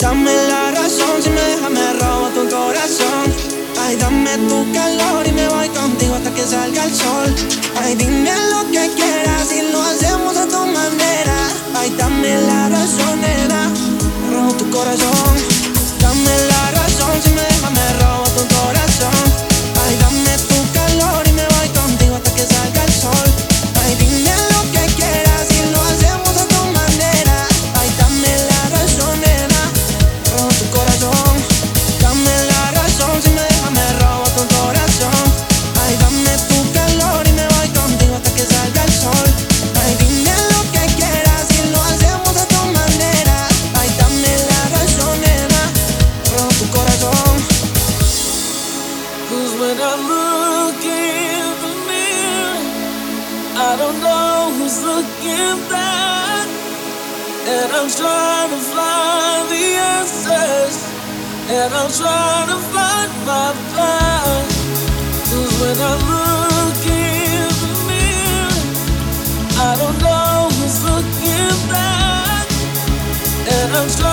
Dame la razón, si me dejas me robo tu corazón. Ay, dame tu calor y me voy contigo hasta que salga el sol. Ay, dime lo que quieras y lo hacemos a tu manera. Ay, dame la razón, nena, me robo tu corazón. Dame la razón, si me dejas me robo tu corazón. Ay, dame tu calor y me voy contigo hasta que salga el sol. Ay, dime lo que quieras y lo hacemos a tu manera. Ay, dame la razón, nena, me robo tu corazón. Dame la razón, si me dejas me robo tu corazón. Ay, dame tu calor y me voy contigo hasta que salga el sol. Ay, dime lo que quieras y lo hacemos a tu manera. Ay, dame la razón, nena, me robo tu corazón. 'Cause when I look in the mirror, I don't know who's looking back. And I'm trying to find the answers, and I'm trying to find my path. 'Cause when I look in the mirror, I don't know who's looking back. And I'm trying